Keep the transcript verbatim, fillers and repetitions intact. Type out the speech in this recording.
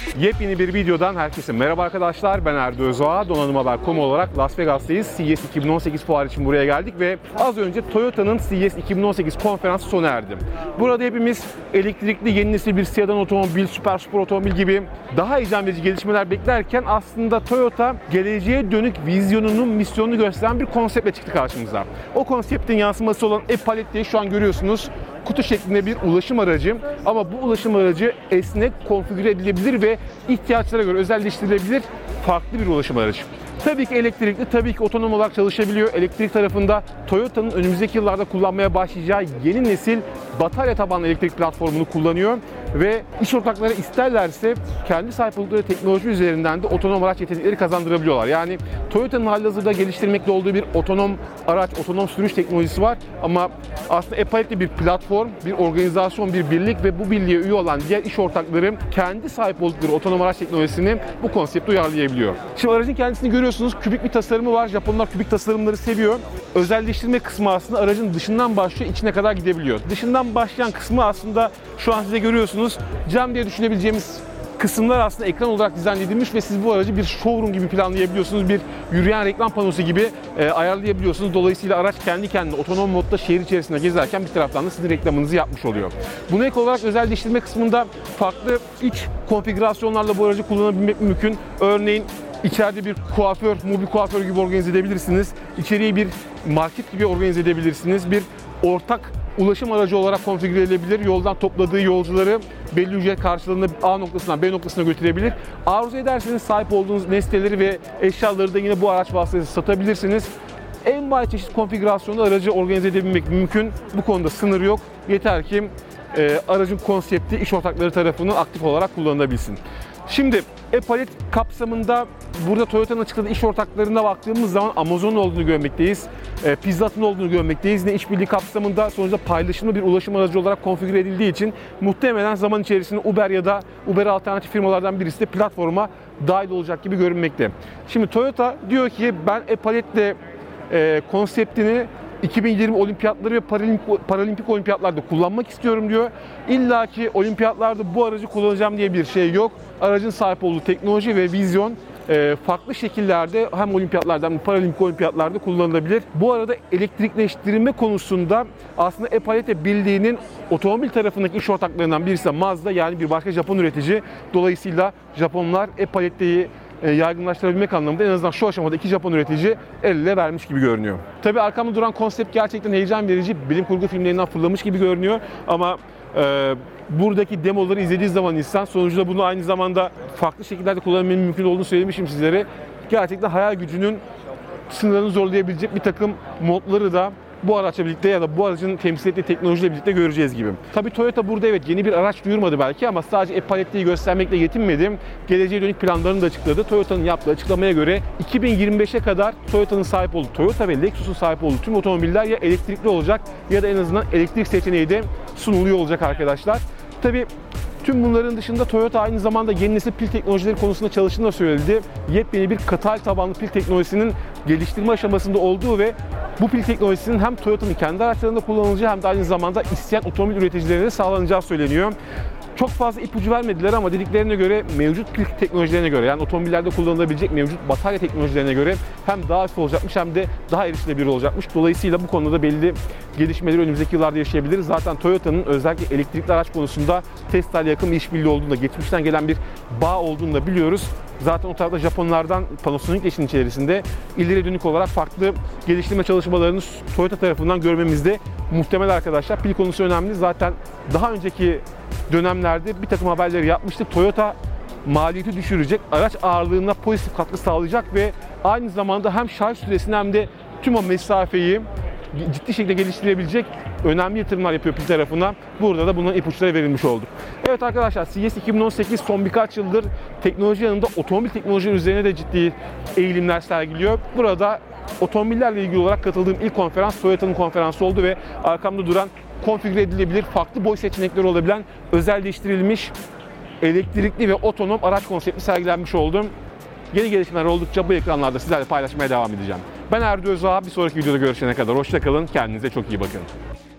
Yepyeni bir videodan herkese merhaba arkadaşlar. Ben Erdo Özoğa. Donanım Haber nokta com olarak Las Vegas'tayız. C E S iki bin on sekiz fuarı için buraya geldik ve az önce Toyota'nın C E S iki bin on sekiz konferansı sona erdi. Burada hepimiz elektrikli yeni nesil bir sedan otomobil, süper spor otomobil gibi daha heyecan verici gelişmeler beklerken aslında Toyota geleceğe dönük vizyonunun, misyonunu gösteren bir konseptle çıktı karşımıza. O konseptin yansıması olan e-Paletti'yi şu an görüyorsunuz. Kutu şeklinde bir ulaşım aracı ama bu ulaşım aracı esnek, konfigüre edilebilir ve ihtiyaçlara göre özelleştirilebilir farklı bir ulaşım aracı. Tabii ki elektrikli, tabii ki otonom olarak çalışabiliyor. Elektrik tarafında Toyota'nın önümüzdeki yıllarda kullanmaya başlayacağı yeni nesil batarya tabanlı elektrik platformunu kullanıyor ve iş ortakları isterlerse kendi sahip oldukları teknoloji üzerinden de otonom araç yetenekleri kazandırabiliyorlar. Yani Toyota'nın halihazırda geliştirmekte olduğu bir otonom araç, otonom sürüş teknolojisi var ama aslında e-Palet'te bir platform, bir organizasyon, bir birlik ve bu birliğe üye olan diğer iş ortakları kendi sahip oldukları otonom araç teknolojisini bu konsepte uyarlayabiliyor. Şimdi aracın kendisini görüyorsunuz, kübik bir tasarımı var. Japonlar kübik tasarımları seviyor. Özelleştirme kısmı aslında aracın dışından başlıyor, içine kadar gidebiliyor. Dışından başlayan kısmı aslında şu an size görüyorsunuz. Cam diye düşünebileceğimiz kısımlar aslında ekran olarak dizayn edilmiş ve siz bu aracı bir showroom gibi planlayabiliyorsunuz. Bir yürüyen reklam panosu gibi e, ayarlayabiliyorsunuz. Dolayısıyla araç kendi kendine otonom modda şehir içerisinde gezerken bir taraftan da sizin reklamınızı yapmış oluyor. Buna ek olarak özelleştirme kısmında farklı iç konfigürasyonlarla bu aracı kullanabilmek mümkün. Örneğin İçeride bir kuaför, mobil kuaför gibi organize edebilirsiniz. İçeriği bir market gibi organize edebilirsiniz. Bir ortak ulaşım aracı olarak konfigüre edilebilir. Yoldan topladığı yolcuları belli ücret karşılığında A noktasından B noktasına götürebilir. Arzu ederseniz sahip olduğunuz nesneleri ve eşyaları da yine bu araç vasıtasıyla satabilirsiniz. En basit çeşit konfigürasyonda aracı organize edebilmek mümkün. Bu konuda sınır yok. Yeter ki e, aracın konsepti iş ortakları tarafından aktif olarak kullanılabilsin. Şimdi e-Palet kapsamında burada Toyota'nın açıkladığı iş ortaklarına baktığımız zaman Amazon'un olduğunu görmekteyiz, e, Pizza Hut'un olduğunu görmekteyiz. Yine işbirliği kapsamında sonuçta paylaşımlı bir ulaşım aracı olarak konfigüre edildiği için muhtemelen zaman içerisinde Uber ya da Uber alternatif firmalardan birisi de platforma dahil olacak gibi görünmekte. Şimdi Toyota diyor ki ben e-Palet'le e, konseptini iki bin yirmi olimpiyatları ve paralimpik, paralimpik olimpiyatlarda kullanmak istiyorum diyor. İlla ki olimpiyatlarda bu aracı kullanacağım diye bir şey yok. Aracın sahip olduğu teknoloji ve vizyon e, farklı şekillerde hem olimpiyatlarda hem de paralimpik olimpiyatlarda kullanılabilir. Bu arada elektrikleştirme konusunda aslında e-Palet'e bildiğinin otomobil tarafındaki iş ortaklarından birisi de Mazda, yani bir başka Japon üretici. Dolayısıyla Japonlar e-Palet'i yaygınlaştırabilmek anlamında en azından şu aşamada iki Japon üretici el ele vermiş gibi görünüyor. Tabii arkamda duran konsept gerçekten heyecan verici, bilim kurgu filmlerinden fırlamış gibi görünüyor ama e, buradaki demoları izlediği zaman insan sonuçta bunu aynı zamanda farklı şekillerde kullanmanın mümkün olduğunu söylemişim sizlere. Gerçekten hayal gücünün sınırlarını zorlayabilecek bir takım modları da bu araçla birlikte ya da bu aracın temsil ettiği teknolojiyle birlikte göreceğiz gibi. Tabii Toyota burada evet yeni bir araç duyurmadı belki ama sadece e-Paletti'yi göstermekle yetinmedi. Geleceğe dönük planlarını da açıkladı. Toyota'nın yaptığı açıklamaya göre iki bin yirmi beşe kadar Toyota'nın sahip olduğu, Toyota ve Lexus'un sahip olduğu tüm otomobiller ya elektrikli olacak ya da en azından elektrik seçeneği de sunuluyor olacak arkadaşlar. Tabii tüm bunların dışında Toyota aynı zamanda yeni nesil pil teknolojileri konusunda çalıştığını da söyledi. Yepyeni bir katal tabanlı pil teknolojisinin geliştirme aşamasında olduğu ve bu pil teknolojisinin hem Toyota'nın kendi araçlarında kullanılacağı hem de aynı zamanda isteyen otomobil üreticilerine de sağlanacağı söyleniyor. Çok fazla ipucu vermediler ama dediklerine göre mevcut pil teknolojilerine göre, yani otomobillerde kullanılabilecek mevcut batarya teknolojilerine göre hem daha hafif olacakmış hem de daha erişilebilir olacakmış. Dolayısıyla bu konuda da belli gelişmeleri önümüzdeki yıllarda yaşayabiliriz. Zaten Toyota'nın özellikle elektrikli araç konusunda Tesla ile yakın bir işbirliği olduğunu da, geçmişten gelen bir bağ olduğunu da biliyoruz. Zaten o tarafta Japonlardan Panasonic işin içerisinde ileri dönük olarak farklı geliştirme çalışmalarını Toyota tarafından görmemiz de muhtemel arkadaşlar. Pil konusu önemli. Zaten daha önceki dönemlerde bir takım haberleri yapmıştık. Toyota maliyeti düşürecek, araç ağırlığına pozitif katkı sağlayacak ve aynı zamanda hem şarj süresini hem de tüm o mesafeyi ciddi şekilde geliştirebilecek önemli yatırımlar yapıyor pil tarafına. Burada da bunların ipuçları verilmiş oldu. Evet arkadaşlar, C E S iki bin on sekiz son birkaç yıldır teknoloji yanında otomobil teknolojileri üzerine de ciddi eğilimler sergiliyor. Burada otomobillerle ilgili olarak katıldığım ilk konferans Toyota'nın konferansı oldu ve arkamda duran konfigüre edilebilir, farklı boy seçenekleri olabilen, özelleştirilmiş, elektrikli ve otonom araç konsepti sergilenmiş oldum. Yeni gelişmeler oldukça bu ekranlarda sizlerle paylaşmaya devam edeceğim. Ben Erdo Özoğa. Bir sonraki videoda görüşene kadar hoşça kalın. Kendinize çok iyi bakın.